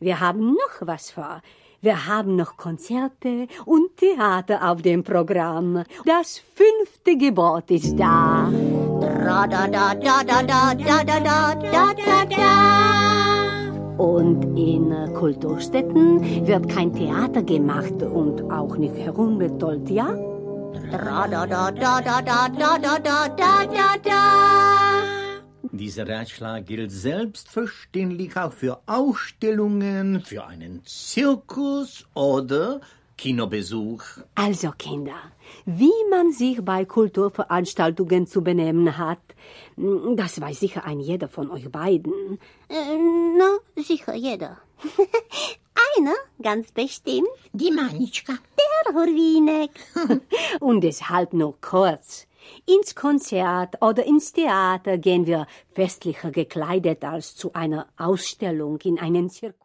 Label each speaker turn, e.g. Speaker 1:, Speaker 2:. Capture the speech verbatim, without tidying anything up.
Speaker 1: wir haben noch was vor. Wir haben noch Konzerte und Theater auf dem Programm. Das fünfte Gebot ist da.
Speaker 2: Da da da da da da da da da da da da.
Speaker 1: Und in Kulturstätten wird kein Theater gemacht und auch nicht herumgetollt, ja?
Speaker 2: Da da da da da da da da da da da da.
Speaker 3: Dieser Ratschlag gilt selbstverständlich auch für Ausstellungen, für einen Zirkus oder Kinobesuch.
Speaker 1: Also Kinder, wie man sich bei Kulturveranstaltungen zu benehmen hat, das weiß sicher ein jeder von euch beiden.
Speaker 2: Äh, na, sicher jeder. Einer, ganz bestimmt.
Speaker 4: Die Manitschka.
Speaker 2: Der Hurwinek.
Speaker 1: Und deshalb nur kurz. Ins Konzert oder ins Theater gehen wir festlicher gekleidet als zu einer Ausstellung in einem Zirkus.